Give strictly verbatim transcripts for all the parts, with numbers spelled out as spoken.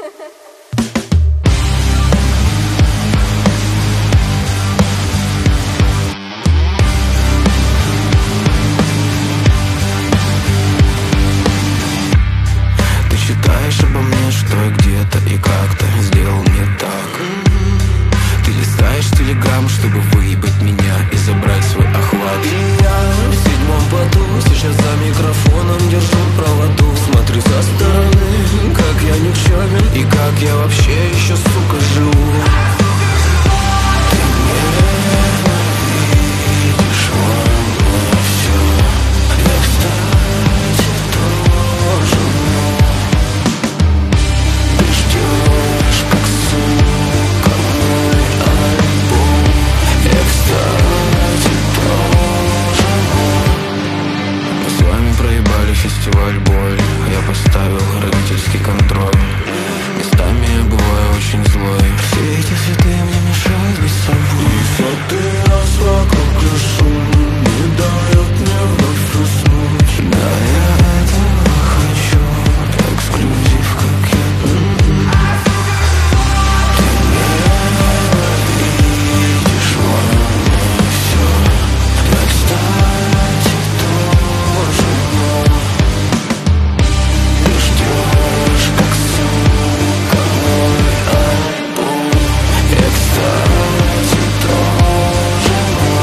Чтобы выебать меня и забрать свой охват. И я в седьмом поту сейчас за микрофоном держу проводу. Смотрю со стороны, как я никчёмен и как я вообще еще, сука, живу. Ты ненавидишь во все. Я, кстати, тоже. Ты ждешь, как сука, мой альбом. Я, кстати, тоже. Мы с вами проебали фестиваль боли. Я поставил родительский контроль. Местами я бываю очень злой. Все эти цветы мне мешают быть собой. И сотый раз вокруг лесу не дает мне вновь уснуть. Да, я этого хочу. Эксклюзив, как я. Ты ненавидишь во мне все. Я, кстати, тоже. Ты ждешь, как сука, мой альбом. Я, кстати, тоже.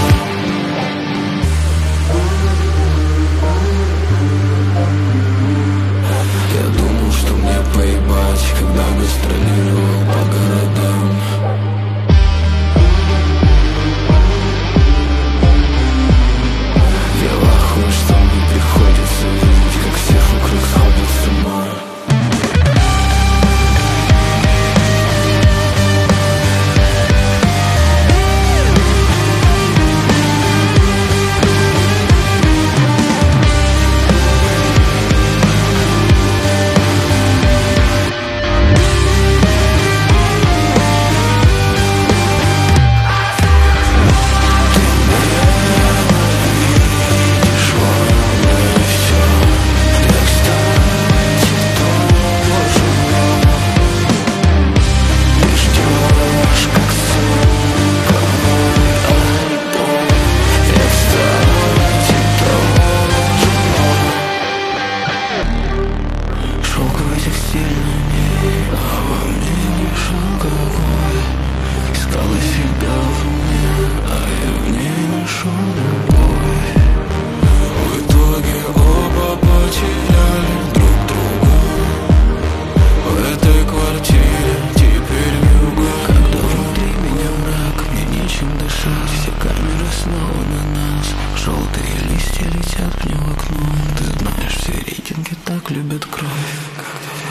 Я думал, что мне поебать, когда гастролировал по городам. Я в ахуе, что мне приходится видеть, как всех вокруг сходят с ума. Шелковый текстильный, а во мне лишь алкоголь. Искала себя в мне, а я в ней нашел любовь. В итоге оба потеряли друг друга. В этой квартире теперь вьюга. Когда внутри меня мрак, мне нечем дышать. Все камеры снова на нас. Желтые листья летят мне в окно. Ты знаешь, все рейтинги так любят кровь.